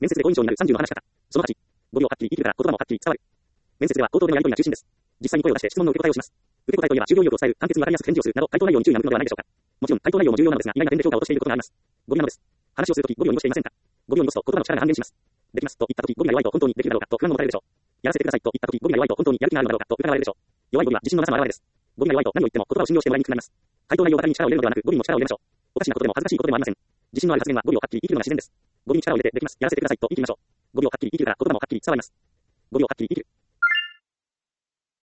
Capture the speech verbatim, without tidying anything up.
面接で好印象になるさんじゅうの話し方。そのはち、語尾をはっきり言い切るから言葉もはっきり伝わる。面接では口頭でのやり取りが中心です。実際に声を出して質問の受け答えをします。受け答えといえば、重要意欲を伝える、簡潔にわかりやすく返事をするなど、回答内容に注意が向くのではないでしょうか。もちろん、回答内容も重要なのですが、意外な点で評価を落としていることがあります。語尾なのです。話をするとき、語尾を濁していませんか。語尾を濁すと言葉の力が半減します。できますと言ったとき、語尾が弱いと本当にできるだろうかと不安を持たれるでしょう。やらせてくださいと言ったとき、語尾が弱いと本当にやる気があるのだろうかと疑われるでしょう。弱い語尾は自信のなさの表れです。語尾が弱いと何を言っても言葉を信用してもらいにくくなります。回答内容ばかりに力を入れるのではなく、語尾にも力を入れましょう。おかしなことでも恥ずかしいことでもありません。自信のある発言は語尾をはっきり言い切るのが自然です。語尾に力を入れてできます。やらせてくださいと言い切りましょう。語尾をはっきり言い切るから言葉もはっきり伝わります。語尾をはっきり言い切る。